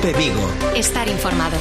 COPE Vigo. Estar informado.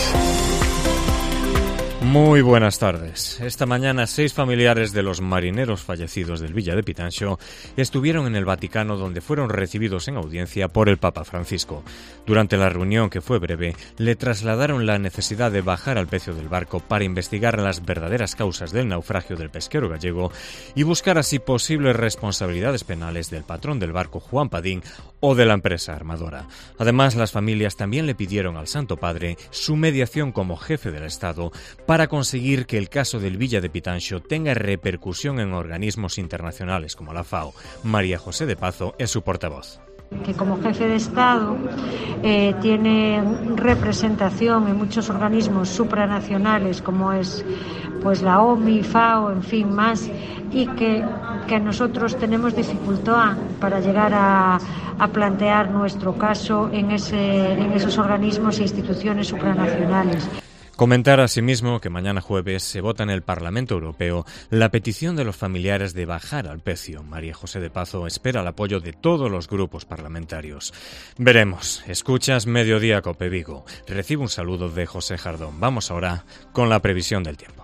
Muy buenas tardes. Esta mañana 6 familiares de los marineros fallecidos del Villa de Pitanxo estuvieron en el Vaticano, donde fueron recibidos en audiencia por el Papa Francisco. Durante la reunión, que fue breve, le trasladaron la necesidad de bajar al pecio del barco para investigar las verdaderas causas del naufragio del pesquero gallego y buscar así posibles responsabilidades penales del patrón del barco, Juan Padín, o de la empresa armadora. Además, las familias también le pidieron al Santo Padre su mediación como jefe del Estado para conseguir que el caso del Villa de Pitanxo tenga repercusión en organismos internacionales como la FAO. María José de Pazo es su portavoz. Que como jefe de Estado tiene representación en muchos organismos supranacionales como es pues la OMI, FAO, en fin, más, y que nosotros tenemos dificultad para llegar a plantear nuestro caso en esos organismos e instituciones supranacionales. Comentar asimismo que mañana jueves se vota en el Parlamento Europeo la petición de los familiares de bajar al pecio. María José de Pazo espera el apoyo de todos los grupos parlamentarios. Veremos. Escuchas Mediodía COPE Vigo. Recibe un saludo de José Jardón. Vamos ahora con la previsión del tiempo.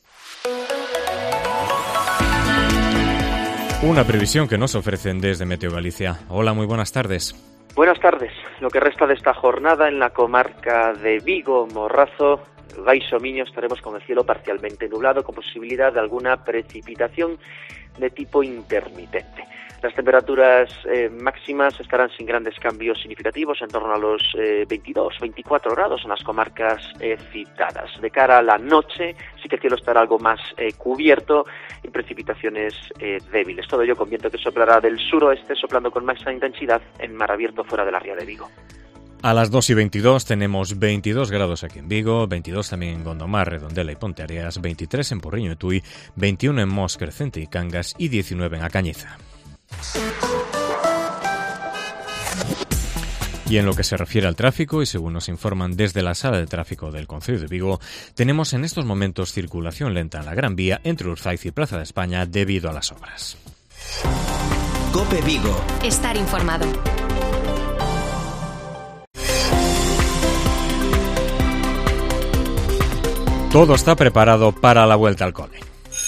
Una previsión que nos ofrecen desde Meteo Galicia. Hola, muy buenas tardes. Buenas tardes. Lo que resta de esta jornada en la comarca de Vigo, Morrazo, Baixo Miño, estaremos con el cielo parcialmente nublado, con posibilidad de alguna precipitación de tipo intermitente. Las temperaturas máximas estarán sin grandes cambios significativos, en torno a los 22-24 grados en las comarcas citadas. De cara a la noche, sí que el cielo estará algo más cubierto y precipitaciones débiles. Todo ello con viento que soplará del suroeste, soplando con máxima intensidad en mar abierto fuera de la ría de Vigo. A las 2:22 tenemos 22 grados aquí en Vigo, 22 también en Gondomar, Redondela y Ponteareas, 23 en Porriño y Tui, 21 en Mos, Crecente y Cangas y 19 en A Cañiza. Y en lo que se refiere al tráfico, y según nos informan desde la sala de tráfico del Concello de Vigo, tenemos en estos momentos circulación lenta en la Gran Vía entre Urzaiz y Plaza de España debido a las obras. COPE Vigo. Estar informado. Todo está preparado para la vuelta al cole.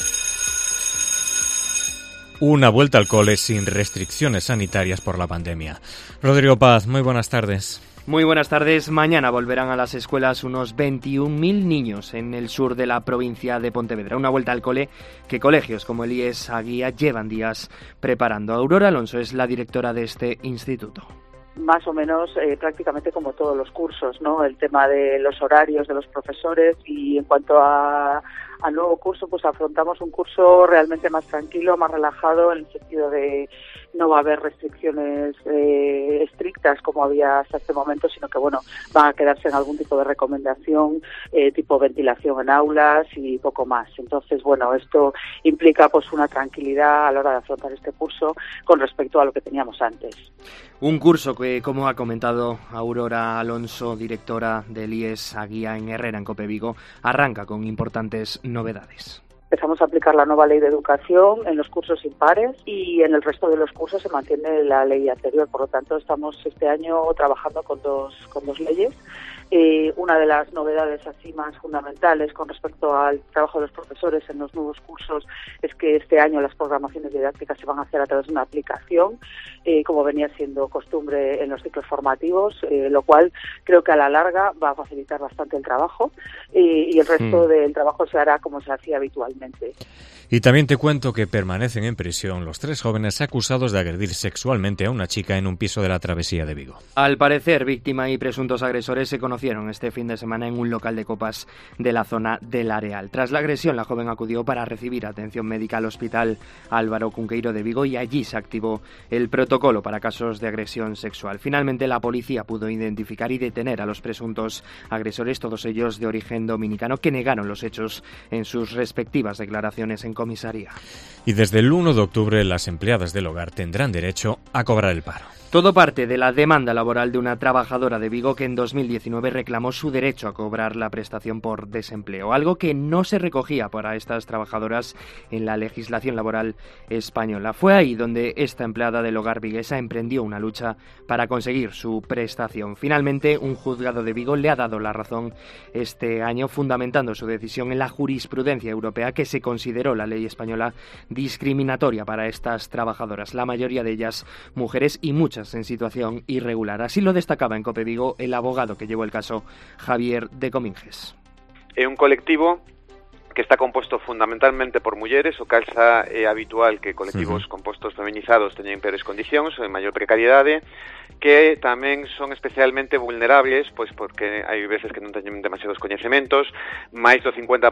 Una vuelta al cole sin restricciones sanitarias por la pandemia. Rodrigo Paz, muy buenas tardes. Muy buenas tardes. Mañana volverán a las escuelas unos 21.000 niños en el sur de la provincia de Pontevedra. Una vuelta al cole que colegios como el IES Aguía llevan días preparando. Aurora Alonso es la directora de este instituto. Más o menos prácticamente como todos los cursos, ¿no? El tema de los horarios de los profesores, y en cuanto al nuevo curso, pues afrontamos un curso realmente más tranquilo, más relajado, en el sentido de no va a haber restricciones estrictas como había hasta este momento, sino que van a quedarse en algún tipo de recomendación, tipo ventilación en aulas y poco más. Entonces, esto implica pues una tranquilidad a la hora de afrontar este curso con respecto a lo que teníamos antes. Un curso que, como ha comentado Aurora Alonso, directora del IES Aguía en Herrera, en COPE Vigo, arranca con importantes novedades. Empezamos a aplicar la nueva ley de educación en los cursos impares y en el resto de los cursos se mantiene la ley anterior. Por lo tanto, estamos este año trabajando con dos leyes. Una de las novedades así más fundamentales con respecto al trabajo de los profesores en los nuevos cursos es que este año las programaciones didácticas se van a hacer a través de una aplicación, como venía siendo costumbre en los ciclos formativos, lo cual creo que a la larga va a facilitar bastante el trabajo y el resto del trabajo se hará como se hacía habitualmente. Y también te cuento que permanecen en prisión los 3 jóvenes acusados de agredir sexualmente a una chica en un piso de la Travesía de Vigo. Al parecer, víctima y presuntos agresores se conocieron este fin de semana en un local de copas de la zona de La Real. Tras la agresión, la joven acudió para recibir atención médica al Hospital Álvaro Cunqueiro de Vigo y allí se activó el protocolo para casos de agresión sexual. Finalmente, la policía pudo identificar y detener a los presuntos agresores, todos ellos de origen dominicano, que negaron los hechos en sus respectivas declaraciones en comisaría. Y desde el 1 de octubre las empleadas del hogar tendrán derecho a cobrar el paro. Todo parte de la demanda laboral de una trabajadora de Vigo que en 2019 reclamó su derecho a cobrar la prestación por desempleo, algo que no se recogía para estas trabajadoras en la legislación laboral española. Fue ahí donde esta empleada del hogar viguesa emprendió una lucha para conseguir su prestación. Finalmente, un juzgado de Vigo le ha dado la razón este año, fundamentando su decisión en la jurisprudencia europea, que se consideró la ley española discriminatoria para estas trabajadoras, la mayoría de ellas mujeres y muchas en situación irregular. Así lo destacaba en COPE Vigo el abogado que llevó el caso, Javier de Cominges. É un colectivo que está composto fundamentalmente por mulleres. O calza é habitual que colectivos compostos feminizados teñen peores condicións ou en maior precariedade, que tamén son especialmente vulnerables, pois porque hai veces que non teñen demasiados coñecementos, máis do 50%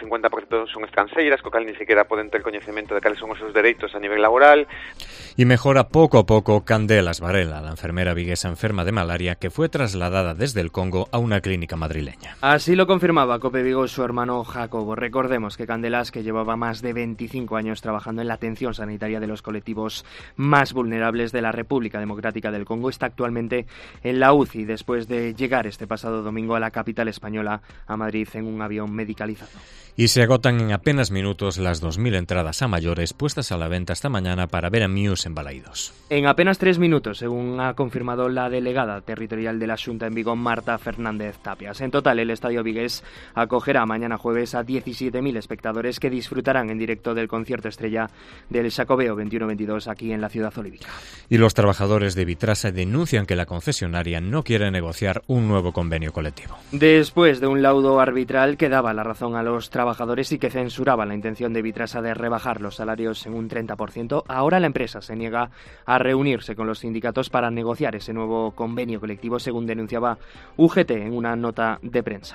son estranxeiras, co cal ni siquiera poden ter coñecemento de cales son os seus dereitos a nivel laboral. Y mejora poco a poco Candelas Varela, la enfermera viguesa enferma de malaria que fue trasladada desde el Congo a una clínica madrileña. Así lo confirmaba COPE Vigo su hermano Jacobo. Recordemos que Candelas, que llevaba más de 25 años trabajando en la atención sanitaria de los colectivos más vulnerables de la República Democrática del Congo, está actualmente en la UCI después de llegar este pasado domingo a la capital española, a Madrid, en un avión medicalizado. Y se agotan en apenas minutos las 2.000 entradas a mayores puestas a la venta esta mañana para ver a Muse en Balaídos. En apenas 3 minutos, según ha confirmado la delegada territorial de la Xunta en Vigo, Marta Fernández Tapias. En total, el estadio vigués acogerá mañana jueves a 17.000 espectadores que disfrutarán en directo del concierto estrella del Xacobeo 21-22 aquí en la ciudad olímpica. Y los trabajadores de Vitrasa denuncian que la concesionaria no quiere negociar un nuevo convenio colectivo. Después de un laudo arbitral que daba la razón a los trabajadores y que censuraba la intención de Vitrasa de rebajar los salarios en un 30%, ahora la empresa se niega a reunirse con los sindicatos para negociar ese nuevo convenio colectivo, según denunciaba UGT en una nota de prensa.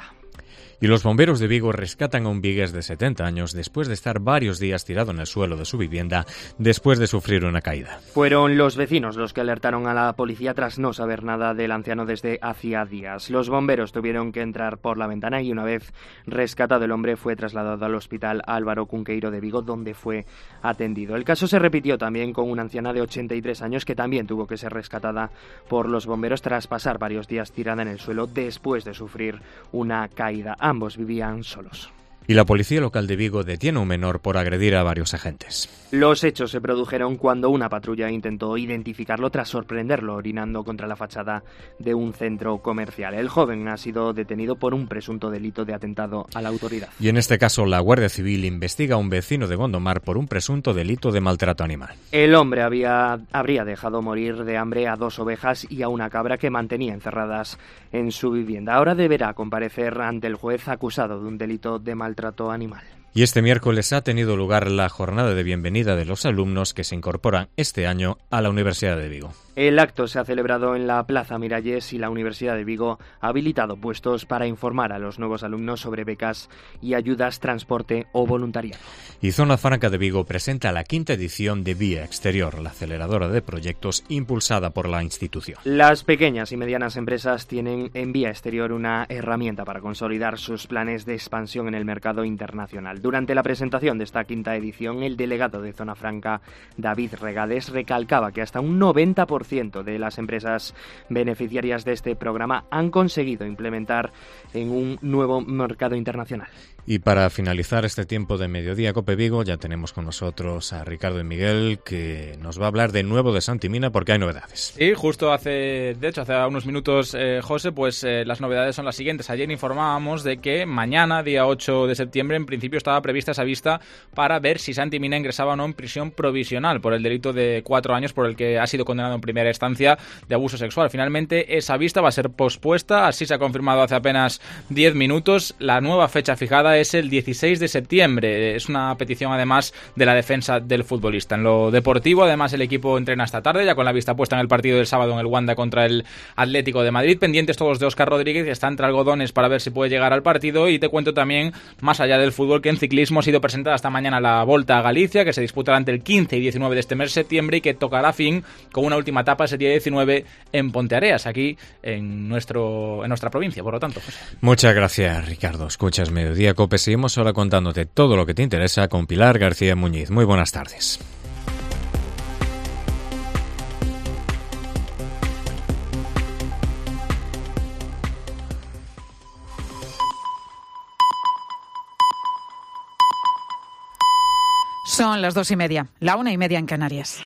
Y los bomberos de Vigo rescatan a un vigués de 70 años después de estar varios días tirado en el suelo de su vivienda después de sufrir una caída. Fueron los vecinos los que alertaron a la policía tras no saber nada del anciano desde hacía días. Los bomberos tuvieron que entrar por la ventana y una vez rescatado el hombre fue trasladado al hospital Álvaro Cunqueiro de Vigo, donde fue atendido. El caso se repitió también con una anciana de 83 años que también tuvo que ser rescatada por los bomberos tras pasar varios días tirada en el suelo después de sufrir una caída. Ambos vivían solos. Y la policía local de Vigo detiene a un menor por agredir a varios agentes. Los hechos se produjeron cuando una patrulla intentó identificarlo tras sorprenderlo orinando contra la fachada de un centro comercial. El joven ha sido detenido por un presunto delito de atentado a la autoridad. Y en este caso, la Guardia Civil investiga a un vecino de Gondomar por un presunto delito de maltrato animal. El hombre habría dejado morir de hambre a 2 ovejas y a una cabra que mantenía encerradas en su vivienda. Ahora deberá comparecer ante el juez acusado de un delito de maltrato animal. Y este miércoles ha tenido lugar la jornada de bienvenida de los alumnos que se incorporan este año a la Universidad de Vigo. El acto se ha celebrado en la Plaza Miralles y la Universidad de Vigo ha habilitado puestos para informar a los nuevos alumnos sobre becas y ayudas, transporte o voluntariado. Y Zona Franca de Vigo presenta la 5ª edición de Vía Exterior, la aceleradora de proyectos impulsada por la institución. Las pequeñas y medianas empresas tienen en Vía Exterior una herramienta para consolidar sus planes de expansión en el mercado internacional. Durante la presentación de esta 5ª edición, el delegado de Zona Franca, David Regades, recalcaba que hasta un 90% de las empresas beneficiarias de este programa han conseguido implementar en un nuevo mercado internacional. Y para finalizar este tiempo de mediodía COPE Vigo, ya tenemos con nosotros a Ricardo y Miguel, que nos va a hablar de nuevo de Santi Mina porque hay novedades. Sí, justo hace unos minutos, José, pues las novedades son las siguientes. Ayer informábamos de que mañana, día 8 de septiembre, en principio estaba prevista esa vista para ver si Santi Mina ingresaba o no en prisión provisional por el delito de 4 años por el que ha sido condenado en primera instancia de abuso sexual. Finalmente, esa vista va a ser pospuesta, así se ha confirmado hace apenas 10 minutos. La nueva fecha fijada es el 16 de septiembre. Es una petición además de la defensa del futbolista. En lo deportivo, además, el equipo entrena esta tarde, ya con la vista puesta en el partido del sábado en el Wanda contra el Atlético de Madrid. Pendientes todos de Óscar Rodríguez, que está entre algodones para ver si puede llegar al partido. Y te cuento también, más allá del fútbol, que en ciclismo ha sido presentada esta mañana la Volta a Galicia, que se disputará entre el 15 y 19 de este mes de septiembre y que tocará fin con una última etapa ese día 19 en Ponteareas, aquí en nuestra provincia, por lo tanto, José. Muchas gracias, Ricardo. Escuchas Mediodía COPE. Seguimos ahora contándote todo lo que te interesa con Pilar García Muñiz. Muy buenas tardes. Son las 2:30, la 1:30 en Canarias.